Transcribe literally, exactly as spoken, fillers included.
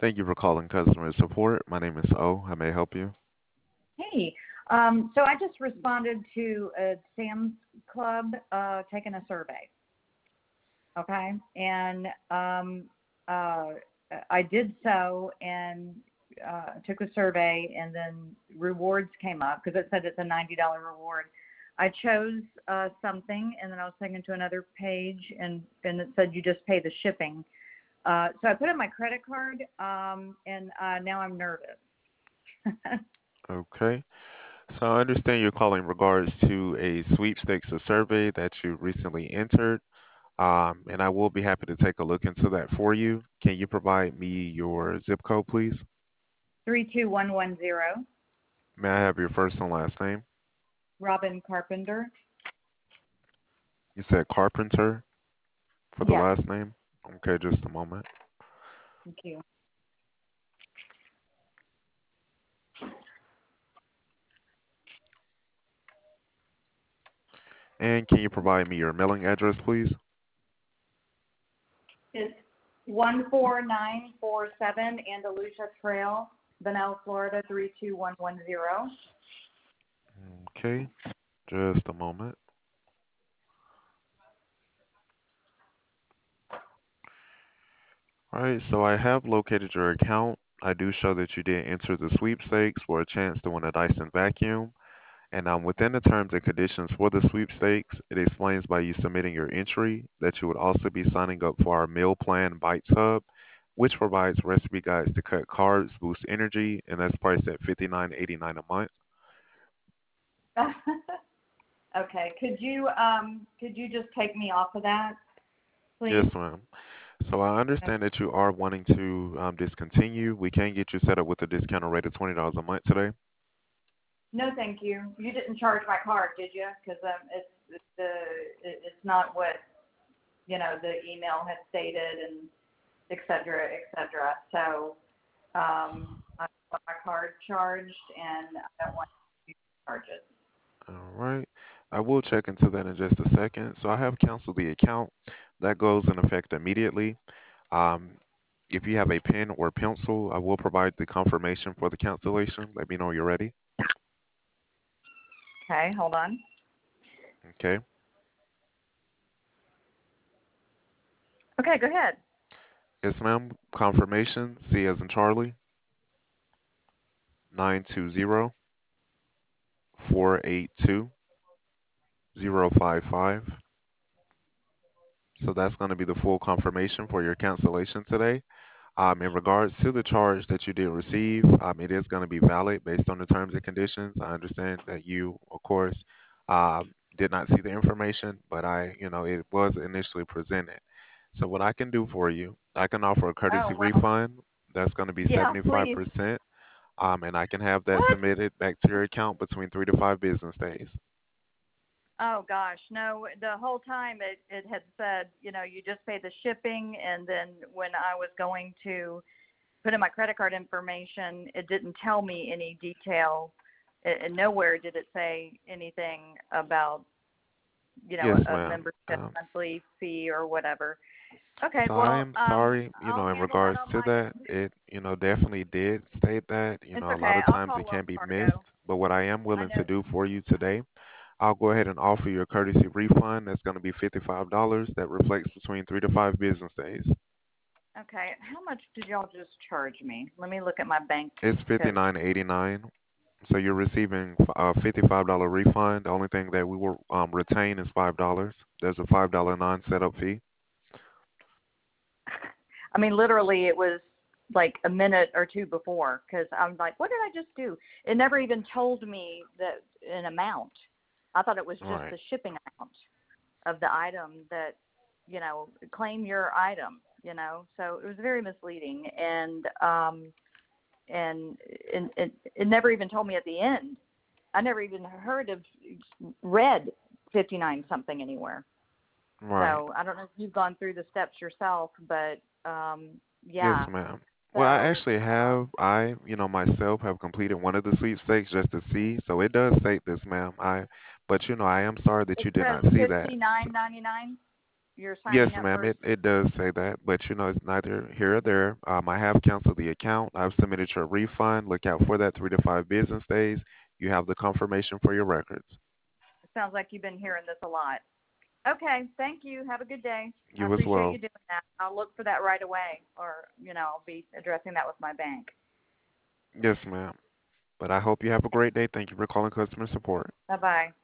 Thank you for calling customer support. My name is O. How may I help you? Hey, um, so I just responded to a Sam's Club uh, taking a survey, okay? And um, uh, I did so and uh, took the survey, and then rewards came up because it said it's a ninety dollars reward. I chose uh, something, and then I was taken to another page, and, and it said you just pay the shipping. Uh, so I put in my credit card, um, and uh, now I'm nervous. Okay. So I understand you're calling in regards to a sweepstakes or survey that you recently entered, um, and I will be happy to take a look into that for you. Can you provide me your zip code, please? three two one one zero, May I have your first and last name? Robin Carpenter. You said Carpenter for the Yes, last name? Okay, just a moment. thank you. And can you provide me your mailing address, please? It's one four nine four seven Andalusia Trail, Bunnell, Florida three two one one zero. Okay, just a moment. All right, so I have located your account. I do show that you did enter the sweepstakes for a chance to win a Dyson vacuum. And um, within the terms and conditions for the sweepstakes, it explains by you submitting your entry that you would also be signing up for our meal plan Bites Hub, which provides recipe guides to cut carbs, boost energy, and that's priced at fifty-nine eighty-nine a month. Okay, could you um could you just take me off of that, Yes, please? ma'am. So I understand that you are wanting to um, discontinue. We can get you set up with a discounted rate of twenty dollars a month today. No, thank you. You didn't charge my card, did you? Because um, it's it's the it, it's not what you know the email had stated, and et cetera, et cetera. So um, I want my card charged, and I don't want to charge it. All right. I will check into that in just a second. So I have canceled the account. That goes in effect immediately. Um, if you have a pen or pencil, I will provide the confirmation for the cancellation. Let me know you're ready. Okay, hold on. Okay. Okay, go ahead. Yes, ma'am. Confirmation. C as in Charlie. Nine two zero four eight two zero five five. So that's going to be the full confirmation for your cancellation today. Um, in regards to the charge that you did receive, um, it is going to be valid based on the terms and conditions. I understand that you, of course, um, did not see the information, but I, you know, it was initially presented. So what I can do for you, I can offer a Oh, courtesy well, refund. That's going to be yeah, please. seventy-five percent, um, and I can have that What? submitted back to your account between three to five business days. Oh gosh, no. The whole time it it had said, you know, you just pay the shipping, and then when I was going to put in my credit card information, it didn't tell me any detail, and nowhere did it say anything about, you know, Yes, a ma'am. membership Um, monthly fee or whatever. Okay, So I well, am um, sorry, you I'll know, in handle that regards on to my that, end. it, you know, definitely did state that, you It's know, a lot okay. of I'll times call it Wells can be missed, Fargo. but what I am I willing to know. do for you today, I'll go ahead and offer you a courtesy refund. That's going to be fifty-five dollars. That reflects between three to five business days. Okay, how much did y'all just charge me? Let me look at my bank It's because fifty-nine eighty-nine. So you're receiving a fifty-five dollars refund. The only thing that we will um, retain is five dollars. There's a five dollars non-setup fee. I mean, literally, it was like a minute or two before because I'm like, what did I just do? It never even told me that an amount. I thought it was All just right. the shipping amount of the item that, you know, claim your item, you know. So it was very misleading, and um, and it, it, it never even told me at the end. I never even heard of read fifty-nine something anywhere. Right. So I don't know if you've gone through the steps yourself, but um, Yes, yeah. ma'am. Well, I So actually um, have, I, you know, myself have completed one of the sweepstakes just to see. So it does state this, ma'am. I, but you know, I am sorry that it you did says not see that. fifty-nine So, ninety-nine. you're signing Yes, up ma'am. for. It it does say that, but you know it's neither here or there. Um, I have canceled the account. I've submitted your refund. Look out for that three to five business days. You have the confirmation for your records. It sounds like you've been hearing this a lot. Okay, thank you. Have a good day. I You as appreciate well. you doing that. I'll look for that right away, or you know, I'll be addressing that with my bank. Yes, ma'am. But I hope you have a great day. Thank you for calling customer support. Bye bye.